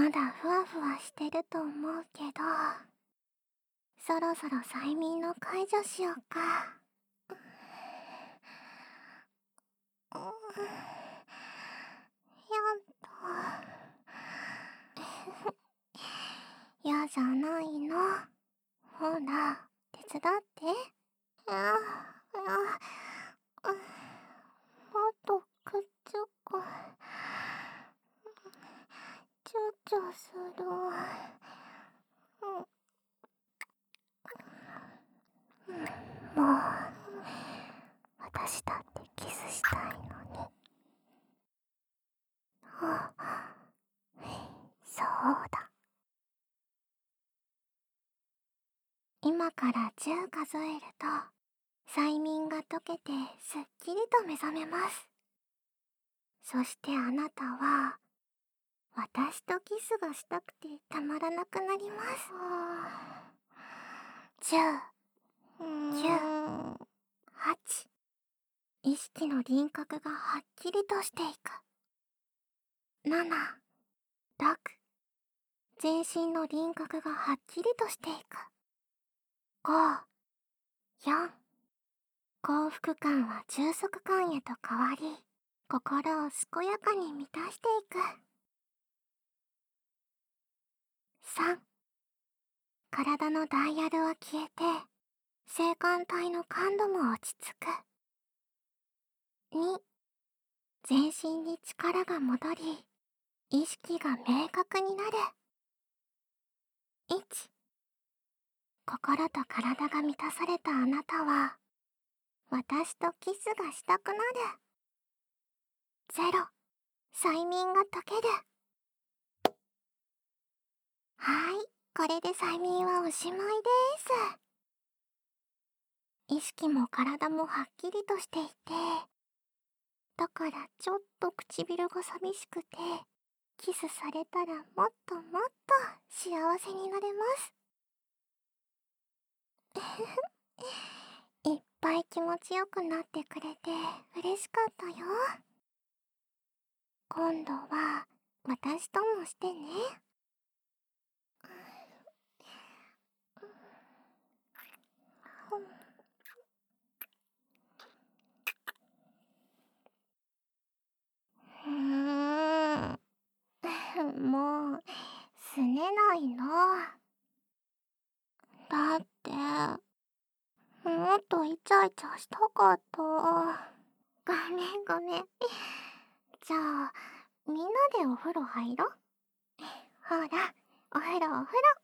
まだふわふわしてると思うけど、そろそろ催眠の解除しようか。やっと。嫌じゃないの。ほら、手伝って。いや、もっとくっつく。ちょちょする。もう、私だってキスしたいのに。そうだ。今から10数えると、催眠が解けてすっきりと目覚めます。そしてあなたは、私とキスがしたくてたまらなくなります。10、9、8。意識の輪郭がはっきりとしていく。7、6。全身の輪郭がはっきりとしていく。5、4。幸福感は充足感へと変わり、心を健やかに満たしていく。3、体のダイヤルは消えて、性感帯の感度も落ち着く。2、全身に力が戻り、意識が明確になる。1、心と体が満たされたあなたは、私とキスがしたくなる。0、催眠が解ける。はい、これで催眠はおしまいです。意識も体もはっきりとしていて、だからちょっと唇が寂しくて、キスされたらもっともっと幸せになれます。いっぱい気持ちよくなってくれて嬉しかったよ。今度は私ともしてね。もう、すねないの。だって、もっとイチャイチャしたかった。ごめんごめん。じゃあ、みんなでお風呂入ろ。ほら、お風呂お風呂。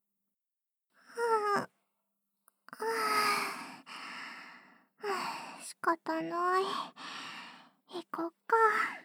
は仕方ない。行こっか。